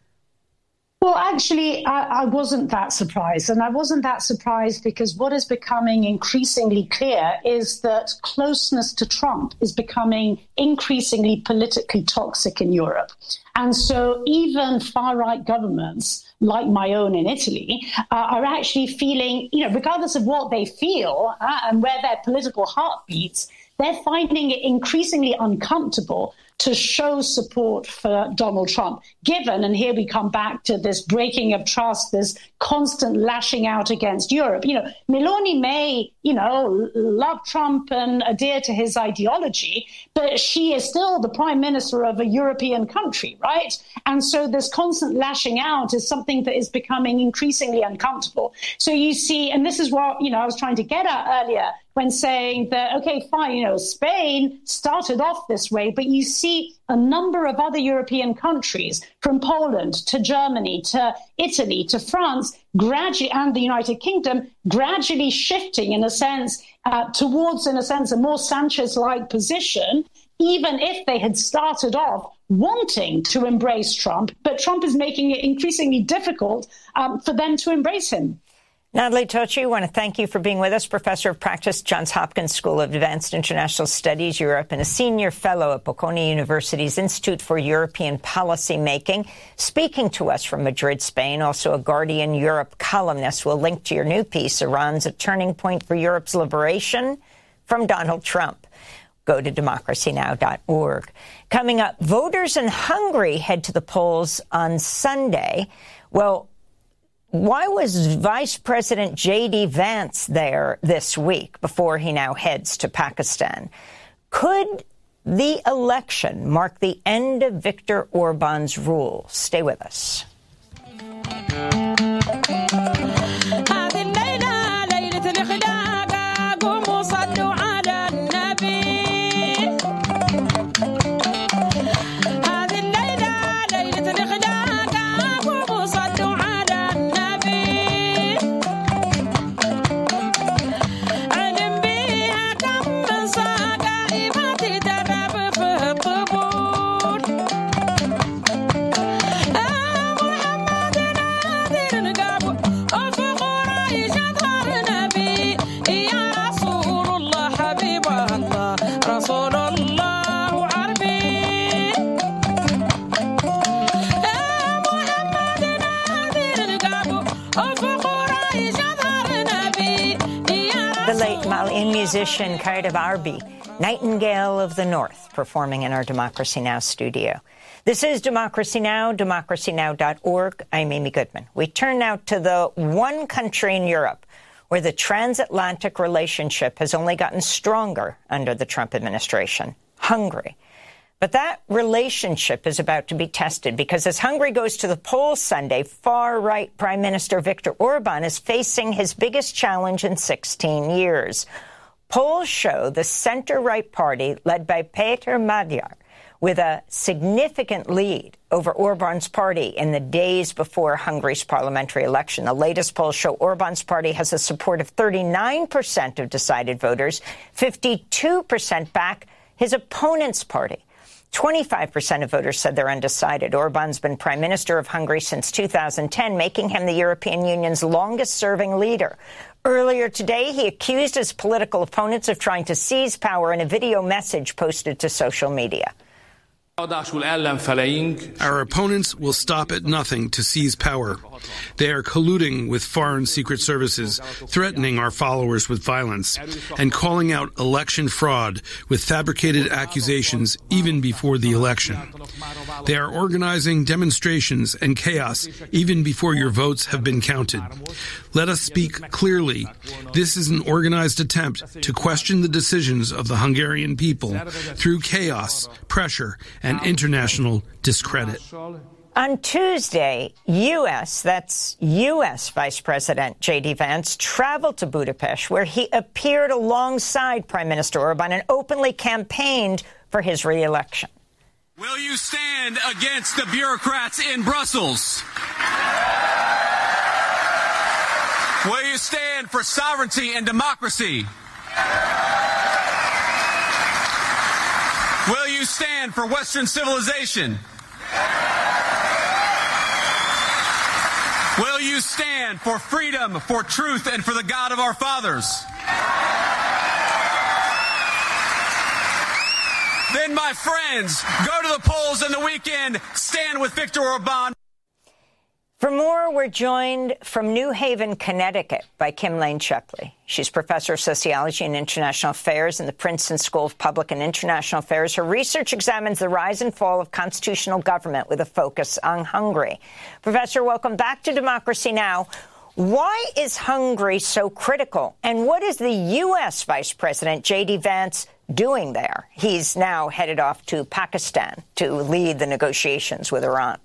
Well, actually, I wasn't that surprised. And I wasn't that surprised because what is becoming increasingly clear is that closeness to Trump is becoming increasingly politically toxic in Europe. And so even far-right governments like my own in Italy are actually feeling, regardless of what they feel and where their political heart beats, they're finding it increasingly uncomfortable to show support for Donald Trump, given, and here we come back to this breaking of trust, this constant lashing out against Europe. Meloni may, love Trump and adhere to his ideology, but she is still the prime minister of a European country, right? And so this constant lashing out is something that is becoming increasingly uncomfortable. So you see, and this is what, I was trying to get at earlier, when saying that, okay, fine, Spain started off this way, but you see a number of other European countries, from Poland to Germany to Italy to France, gradually, and the United Kingdom, gradually shifting, in a sense, towards, a more Sanchez-like position, even if they had started off wanting to embrace Trump. But Trump is making it increasingly difficult for them to embrace him. Natalie Tocci, I want to thank you for being with us, Professor of Practice, Johns Hopkins School of Advanced International Studies, Europe, and a Senior Fellow at Bocconi University's Institute for European Policy Making, speaking to us from Madrid, Spain, also a Guardian Europe columnist. We'll link to your new piece, Iran's a Turning Point for Europe's Liberation from Donald Trump. Go to democracynow.org. Coming up, voters in Hungary head to the polls on Sunday. Well, why was Vice President J.D. Vance there this week before he now heads to Pakistan? Could the election mark the end of Viktor Orban's rule? Stay with us. Musician Kaida Barbi, Nightingale of the North, performing in our Democracy Now! Studio. This is Democracy Now!, democracynow.org. I'm Amy Goodman. We turn now to the one country in Europe where the transatlantic relationship has only gotten stronger under the Trump administration, Hungary. But that relationship is about to be tested because as Hungary goes to the polls Sunday, far-right Prime Minister Viktor Orban is facing his biggest challenge in 16 years. Polls show the center-right party, led by Péter Magyar, with a significant lead over Orban's party in the days before Hungary's parliamentary election. The latest polls show Orban's party has a support of 39% of decided voters, 52% back his opponent's party. 25% of voters said they're undecided. Orban's been prime minister of Hungary since 2010, making him the European Union's longest-serving leader. Earlier today, he accused his political opponents of trying to seize power in a video message posted to social media. Our opponents will stop at nothing to seize power. They are colluding with foreign secret services, threatening our followers with violence, and calling out election fraud with fabricated accusations even before the election. They are organizing demonstrations and chaos even before your votes have been counted. Let us speak clearly. This is an organized attempt to question the decisions of the Hungarian people through chaos, pressure, and international discredit. On Tuesday, U.S. Vice President J.D. Vance traveled to Budapest, where he appeared alongside Prime Minister Orban and openly campaigned for his re-election. Will you stand against the bureaucrats in Brussels? Will you stand for sovereignty and democracy? Will you stand for Western civilization? Will you stand for freedom, for truth, and for the God of our fathers? Then, my friends, go to the polls in the weekend. Stand with Viktor Orban. For more, we're joined from New Haven, Connecticut, by Kim Lane Shepley. She's professor of sociology and international affairs in the Princeton School of Public and International Affairs. Her research examines the rise and fall of constitutional government with a focus on Hungary. Professor, welcome back to Democracy Now! Why is Hungary so critical? And what is the U.S. Vice President J.D. Vance doing there? He's now headed off to Pakistan to lead the negotiations with Iran.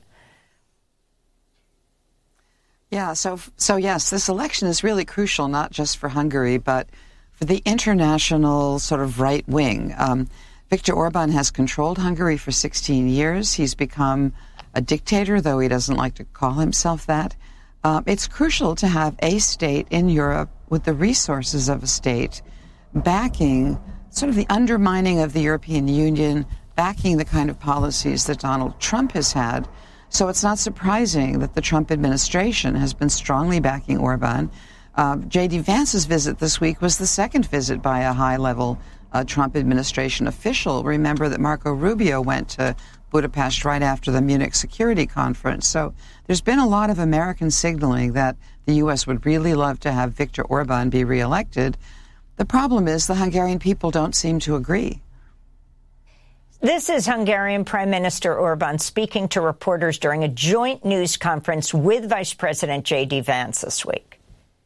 Yeah, so yes, this election is really crucial, not just for Hungary, but for the international sort of right wing. Viktor Orban has controlled Hungary for 16 years. He's become a dictator, though he doesn't like to call himself that. It's crucial to have a state in Europe with the resources of a state backing sort of the undermining of the European Union, backing the kind of policies that Donald Trump has had. So it's not surprising that the Trump administration has been strongly backing Orban. J.D. Vance's visit this week was the second visit by a high-level Trump administration official. Remember that Marco Rubio went to Budapest right after the Munich Security Conference. So there's been a lot of American signaling that the U.S. would really love to have Viktor Orban be reelected. The problem is the Hungarian people don't seem to agree. This is Hungarian Prime Minister Orban speaking to reporters during a joint news conference with Vice President J.D. Vance this week.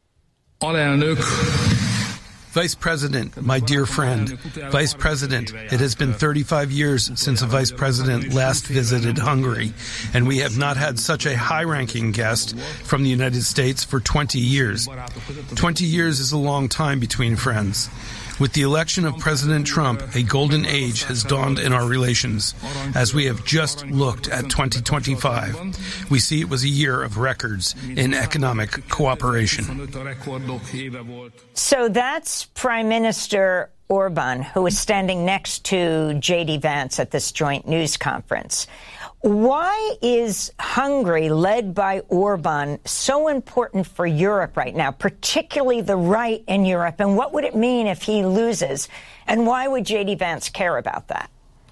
Vice President, my dear friend, Vice President, it has been 35 years since a Vice President last visited Hungary, and we have not had such a high-ranking guest from the United States for 20 years. 20 years is a long time between friends. With the election of President Trump, a golden age has dawned in our relations. As we have just looked at 2025, we see it was a year of records in economic cooperation. So that's Prime Minister Orban, who is standing next to J.D. Vance at this joint news conference. Why is Hungary, led by Orban, so important for Europe right now, particularly the right in Europe? And what would it mean if he loses? And why would J.D. Vance care about that?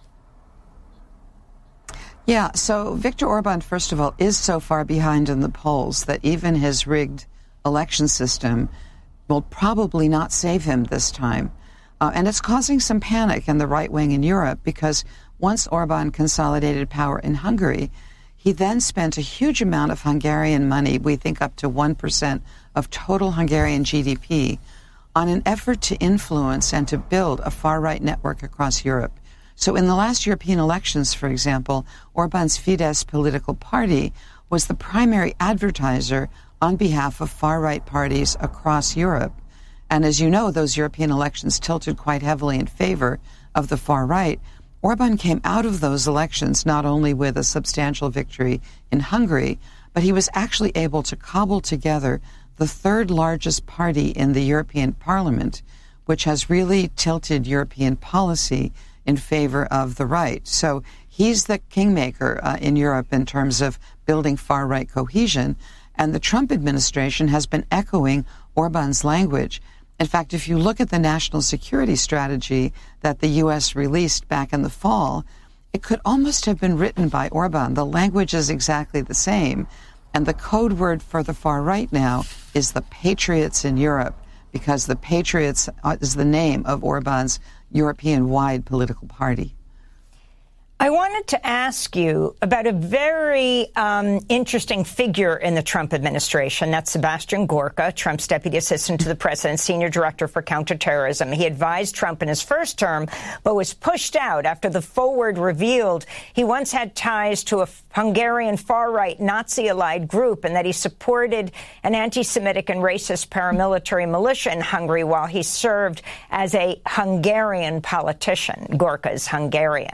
Yeah, so Viktor Orban, first of all, is so far behind in the polls that even his rigged election system will probably not save him this time. And it's causing some panic in the right wing in Europe because once Orban consolidated power in Hungary, he then spent a huge amount of Hungarian money, we think up to 1% of total Hungarian GDP, on an effort to influence and to build a far-right network across Europe. So in the last European elections, for example, Orban's Fidesz political party was the primary advertiser on behalf of far-right parties across Europe. And as you know, those European elections tilted quite heavily in favor of the far right. Orban came out of those elections not only with a substantial victory in Hungary, but he was actually able to cobble together the third largest party in the European Parliament, which has really tilted European policy in favor of the right. So he's the kingmaker in Europe in terms of building far-right cohesion, and the Trump administration has been echoing Orban's language. In fact, if you look at the national security strategy that the U.S. released back in the fall, it could almost have been written by Orban. The language is exactly the same, and the code word for the far right now is the Patriots in Europe, because the Patriots is the name of Orban's European-wide political party. I wanted to ask you about a very interesting figure in the Trump administration. That's Sebastian Gorka, Trump's deputy assistant to the president, senior director for counterterrorism. He advised Trump in his first term, but was pushed out after the Forward revealed he once had ties to a Hungarian far-right Nazi-allied group and that he supported an anti-Semitic and racist paramilitary militia in Hungary while he served as a Hungarian politician. Gorka is Hungarian.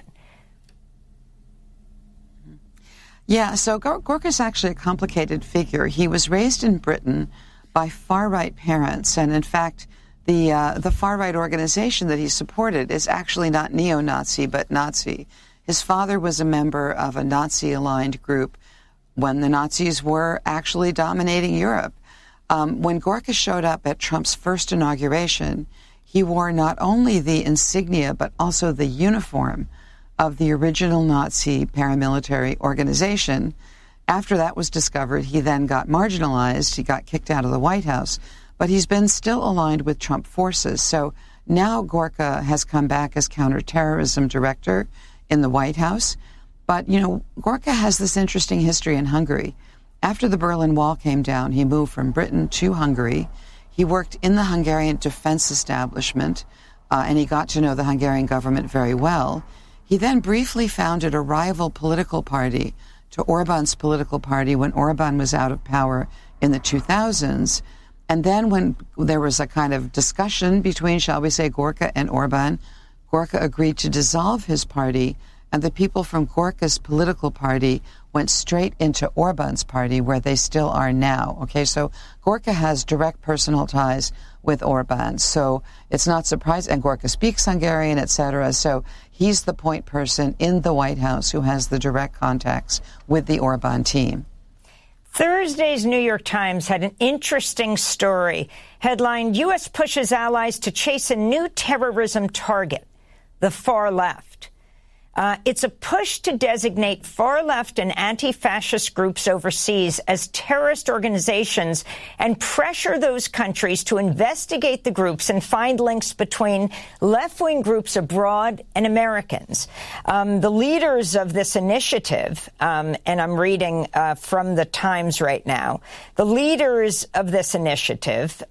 Yeah, so Gorka's actually a complicated figure. He was raised in Britain by far-right parents, and in fact, the far-right organization that he supported is actually not neo-Nazi, but Nazi. His father was a member of a Nazi-aligned group when the Nazis were actually dominating Europe. When Gorka showed up at Trump's first inauguration, he wore not only the insignia, but also the uniform of the original Nazi paramilitary organization. After that was discovered, he then got marginalized. He got kicked out of the White House, but he's been still aligned with Trump forces. So now Gorka has come back as counterterrorism director in the White House. But, you know, Gorka has this interesting history in Hungary. After the Berlin Wall came down, he moved from Britain to Hungary. He worked in the Hungarian defense establishment, and he got to know the Hungarian government very well. He then briefly founded a rival political party to Orban's political party when Orban was out of power in the 2000s. And then when there was a kind of discussion between, shall we say, Gorka and Orban, Gorka agreed to dissolve his party, and the people from Gorka's political party went straight into Orban's party, where they still are now. Okay, so Gorka has direct personal ties with Orban, so it's not surprising. And Gorka speaks Hungarian, etc. So he's the point person in the White House who has the direct contacts with the Orban team. Thursday's New York Times had an interesting story headlined, U.S. pushes allies to chase a new terrorism target, the far left. It's a push to designate far-left and anti-fascist groups overseas as terrorist organizations and pressure those countries to investigate the groups and find links between left-wing groups abroad and Americans. The leaders of this initiative, and I'm reading from the Times right now, the leaders of this initiative,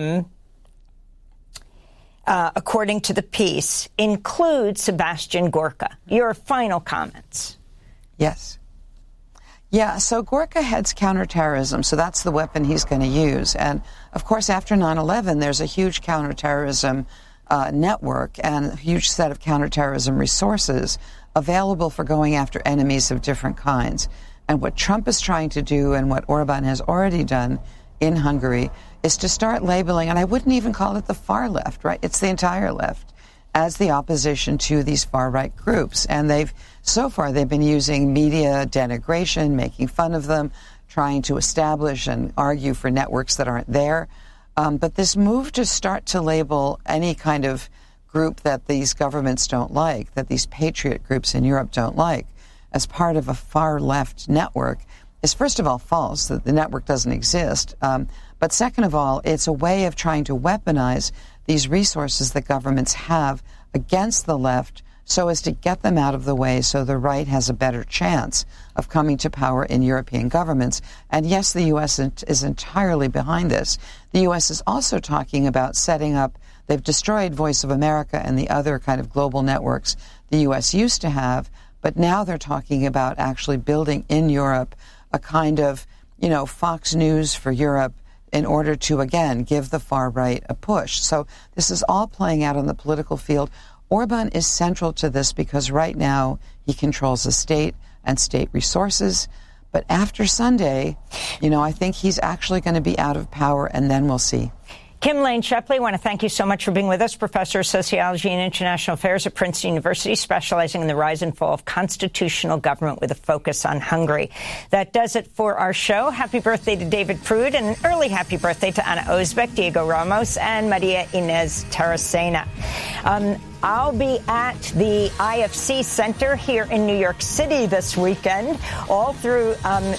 according to the piece, include Sebastian Gorka. Your final comments. Yes. Yeah, so Gorka heads counterterrorism, so that's the weapon he's going to use. And, of course, after 9/11, there's a huge counterterrorism network and a huge set of counterterrorism resources available for going after enemies of different kinds. And what Trump is trying to do and what Orban has already done in Hungary is to start labeling, and I wouldn't even call it the far left, right? It's the entire left, as the opposition to these far-right groups. And so far they've been using media denigration, making fun of them, trying to establish and argue for networks that aren't there. But this move to start to label any kind of group that these governments don't like, that these patriot groups in Europe don't like, as part of a far-left network is, first of all, false, that the network doesn't exist. But second of all, it's a way of trying to weaponize these resources that governments have against the left so as to get them out of the way so the right has a better chance of coming to power in European governments. And yes, the U.S. is entirely behind this. The U.S. is also talking about setting up, they've destroyed Voice of America and the other kind of global networks the U.S. used to have, but now they're talking about actually building in Europe a kind of, Fox News for Europe, in order to, again, give the far right a push. So this is all playing out on the political field. Orban is central to this because right now he controls the state and state resources. But after Sunday, I think he's actually going to be out of power, and then we'll see. Kim Lane Shepley, I want to thank you so much for being with us, professor of sociology and international affairs at Princeton University, specializing in the rise and fall of constitutional government with a focus on Hungary. That does it for our show. Happy birthday to David Prude, and an early happy birthday to Anna Ozbek, Diego Ramos, and Maria Inez Taracena. I'll be at the IFC Center here in New York City this weekend, all through